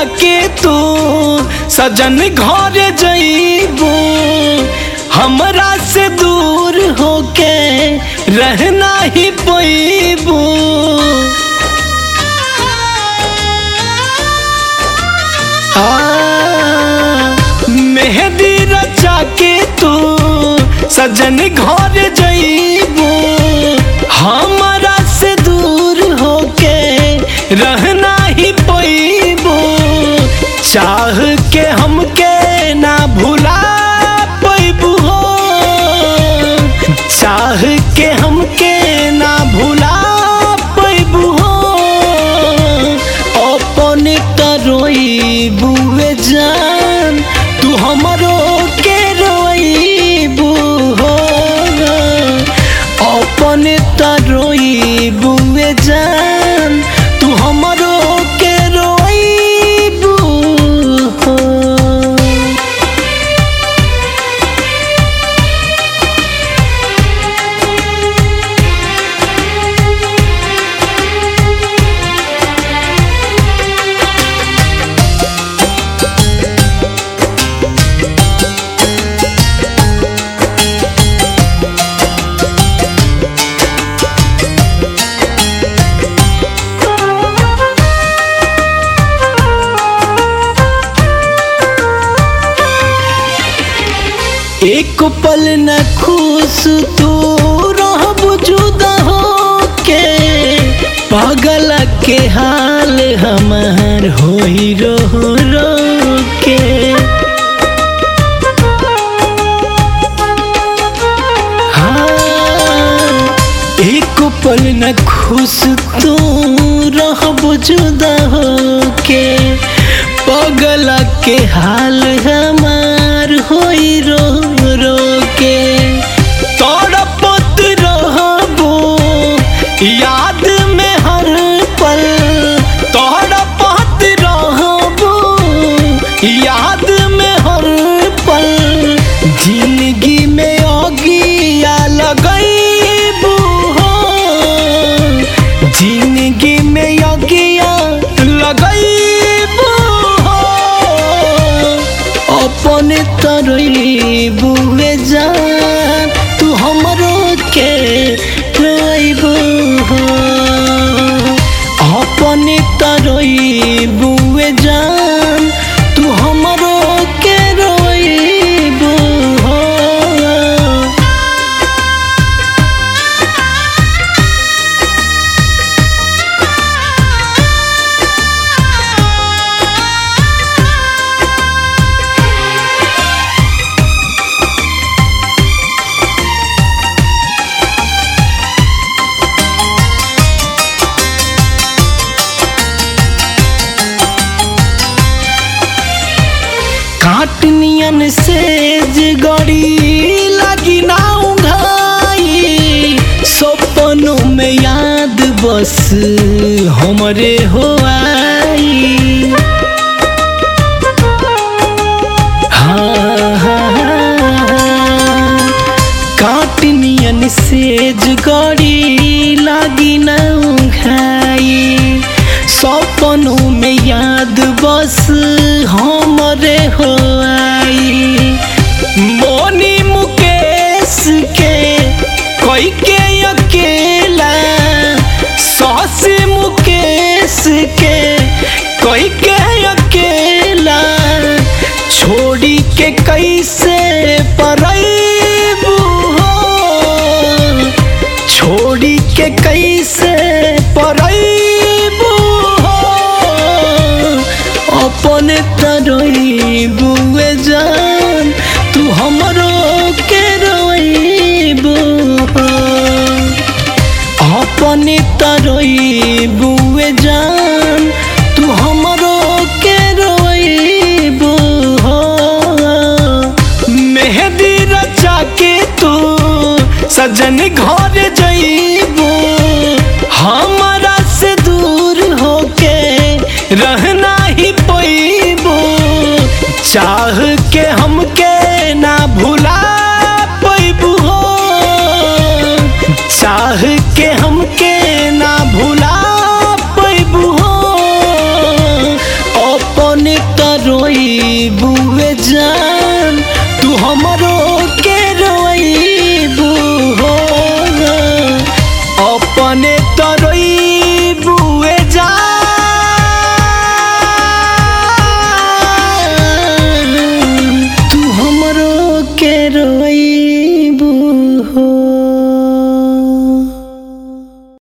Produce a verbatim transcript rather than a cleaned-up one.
के तू सजन घर जइबू, हमरा से दूर होके रहना ही पैबू। मेहंदी रचा के तू सजन घर जइबू, हमरा से दूर होके रहना ही पैबू। चाह के हमके ना भुला पैबू हो, चाह के हमके ना भुला पैबू हो। अपने तरोइबू जान तू हमरो के रोइबू हो, अपने तरोइबू जान तू हमरो के रोइबू हो। एक पल न खुश तू रहबू जुदा होके, पागल के हाल हमार होई रो रो के। हाँ, एक पल न खुश तू रहबू जुदा होके, पागल के हाल हमार होई रो रो के। तड़पत रहबो याद में हर पल, तड़पत रहबो याद में हर पल। जिंदगी में अगिया लगइबू हो, जिंदगी में अगिया लगइबू हो। अपने तरोइबू जान तू हमरो के रोइबू हो, अपने तरोइबू जान तू हमरो के रोइबू हो। काटनियन सेज गड़ी लगी ना उघाई, सपनों में याद बस हमरे हो आई। हाँ हाँ, काटनियन सेज गड़ी लगी ना उघाई, सपनों में याद बस हमरे हो आई। मोनी मुकेश के कोई के अकेला, सास मुकेश के कोई के अकेला। छोड़ी के कैसे परइबू हो, छोड़ी के कैसे परइबू हो। अपने तरोइबू जान तू हमरो के रोइबू हो, अपने तरोइबू जान तू हमरो के रोइबू हो। मेहंदी रचा के तू सजन घर जइबू, हमरा से दूर होके रहना ही पैबू। चाह के हमके ना भुला पैबू हो, चाह के हमके ना भुला पैबू हो। अपन बुए जान तू हमरो के रोइबू हो अपने तो रोइबुए जान तू हमरो के रोइबू हो।